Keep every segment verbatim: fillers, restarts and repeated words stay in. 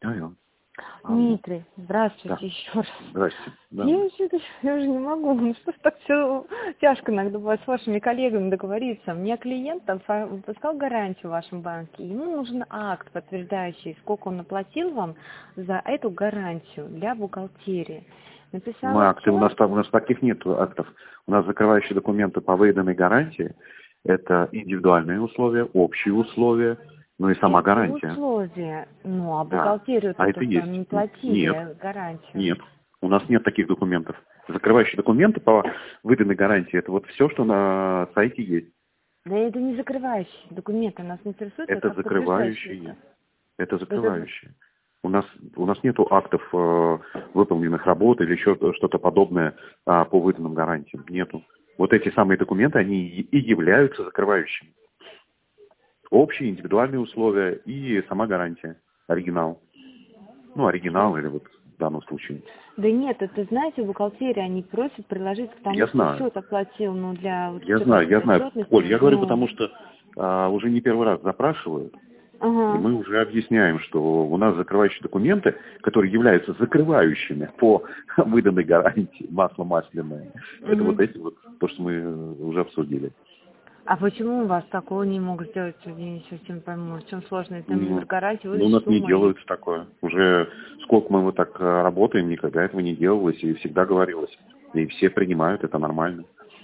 Алло. Алло. Дмитрий, здравствуйте Да. еще раз. Здрасте. Да. Я уже, я уже не могу, ну что ж так все тяжко иногда бывает с вашими коллегами договориться. Мне клиент там выпускал гарантию в вашем банке, ему нужен акт, подтверждающий, сколько он оплатил вам за эту гарантию для бухгалтерии. Написал Мы акты, у нас, отчет. у нас таких нет актов. У нас закрывающие документы по выданной гарантии. Это индивидуальные условия, общие условия, ну и сама Это гарантия. условия. Ну, а Да. бухгалтерию-то А это что, есть. не платили Нет. гарантию? Нет. У нас нет таких документов. Закрывающие документы по выданной гарантии, это вот все, что на сайте есть. Да это не закрывающие документы, нас интересует, Это как подтверждающие. закрывающие. Это Да, да, да. закрывающие. У нас, у нас нету актов э, выполненных работ или еще что-то подобное а, по выданным гарантиям. Нету. Вот эти самые документы, они и являются закрывающими. Общие индивидуальные условия и сама гарантия. Оригинал. Ну, оригинал или вот в данном случае. Да нет, это, знаете, бухгалтерия, они просят приложить к тому, Я что знаю. счет оплатил, ну, для вот Я знаю, я знаю. отчетности. Оль, я говорю, Ну, потому что а, уже не первый раз запрашивают. И ага. мы уже объясняем, что у нас закрывающие документы, которые являются закрывающими по выданной гарантии, масло масляное. Это Мгм. вот эти вот, то, что мы уже обсудили. А почему у вас такого не могут сделать? Я не совсем пойму, в чем сложность. Там номер Ну, гарантии, ну, у выдача нас не суммы. делается такое. Уже сколько мы вот так э, работаем, никогда этого не делалось и всегда говорилось. И все принимают, это нормально.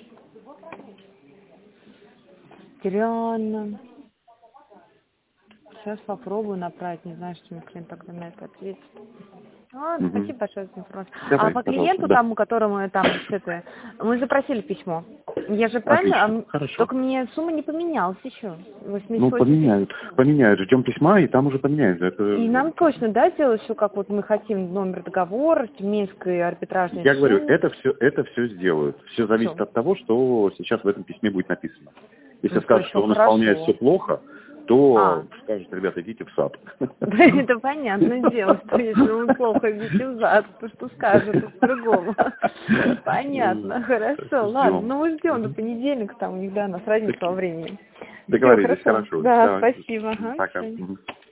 Реально. Сейчас попробую направить, не знаю, что мне клиент тогда на это ответит. Ладно, Угу. спасибо большое за информацию. Давай, А по пожалуйста, клиенту да. тому, которому там это, мы запросили письмо. Я же правильно? Отлично, А, хорошо. только мне сумма не поменялась еще. Ну, поменяют, поменяют. Ждем письма, и там уже поменяют. Это... И нам точно, да, сделать все, как вот мы хотим, номер договора, Минское арбитражное Я говорю, решение? это все, это все сделают. Все зависит Всё. от того, что сейчас в этом письме будет написано. Если Ну, скажут, всё что он исполняет хорошо. все плохо, то А. скажут, ребята, идите в сад. Да, это понятное дело, что если он плохо видит зад, то что скажет по-другому. Понятно, хорошо, ладно. Ждем. Ну, мы ждем до понедельника, там у них, да, у нас разница во времени. Все, Договорились, хорошо. хорошо. Да, Давай. спасибо. Ага, до Пока. свидания. Мгм.